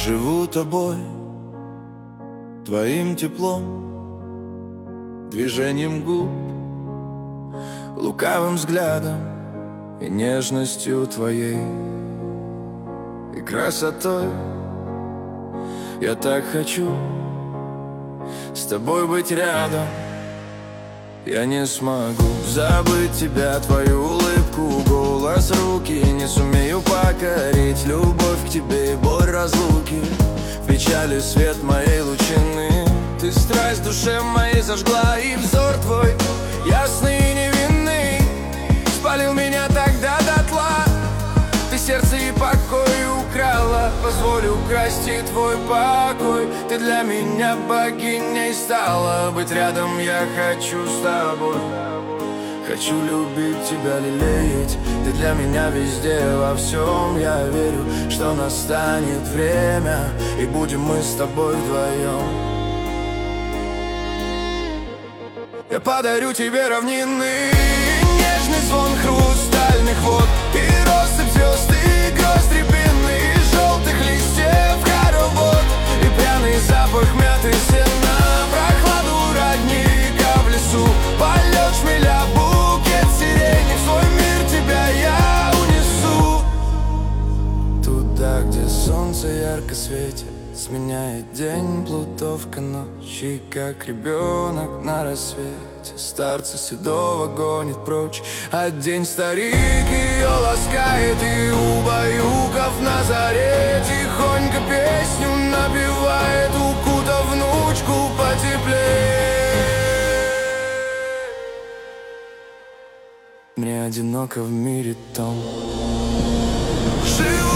Живу тобой, твоим теплом, движением губ, лукавым взглядом и нежностью твоей, и красотой. Я так хочу с тобой быть рядом. Я не смогу забыть тебя, твою улыбку, голос, руки. Не сумею покорить любовь к тебе и боль разлуки. В печали свет моей лучины. Ты страсть в душе моей зажгла, и взор твой ясный и невинный спалил меня тогда дотла. Ты сердце и покой украла, позволю украсть и твой покой. Ты для меня богиней стала, быть рядом я хочу с тобой. Хочу любить тебя, лелеять, ты для меня везде, во всем. Я верю, что настанет время, и будем мы с тобой вдвоем. Я подарю тебе равнины, нежный звон хрустальных вод, и россыпь звезд, и гроздь рябины, и желтых листьев хоровод, и пряный запах мяты сена, прохладу родника в лесу, полет шмеля, букет сирени. В свой мир тебя я унесу, туда, где солнце ярко светит, сменяет день плутовка ночи, как ребенок на рассвете. Старца седого гонит прочь, а день старик ее ласкает, и убаюков на заре тихонько песню напевает, укутав внучку потеплее. Мне одиноко в мире том. Живу